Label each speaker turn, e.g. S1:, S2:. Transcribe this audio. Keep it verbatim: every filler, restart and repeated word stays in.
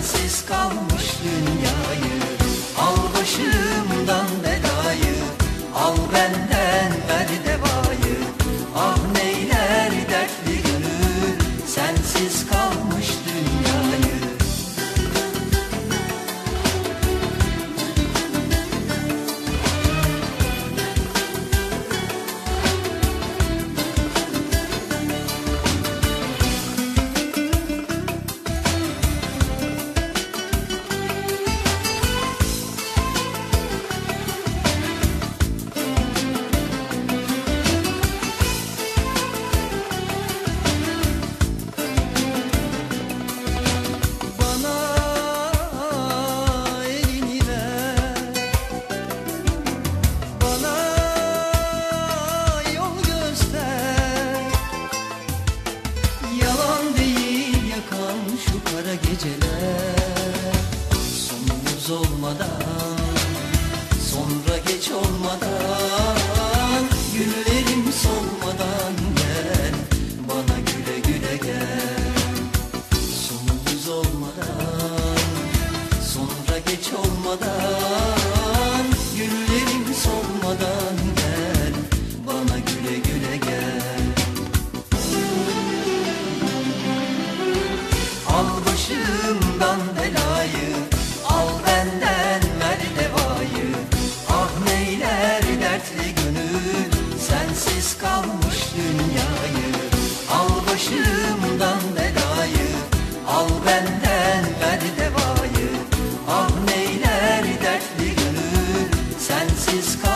S1: sensiz kalmış dünyayı. Al başımdan belayı, al benden ver devayı. Ah neyler dertli gönül, sensiz kalmış dünyayı. Kara geceler sonumuz olmadan, sonra geç olmadan, günlerim solmadan gel, bana güle güle gel. Sonumuz olmadan, sonra geç olmadan, günlerim solmadan gel, bana güle güle gel. Al başımdan belayı, al benden ver devayı. Ah neyler dertli gönül, sensiz kalmış dünyayı. Al başımdan belayı, al benden ver devayı. Ah neyler dertli gönül, sensiz kalmış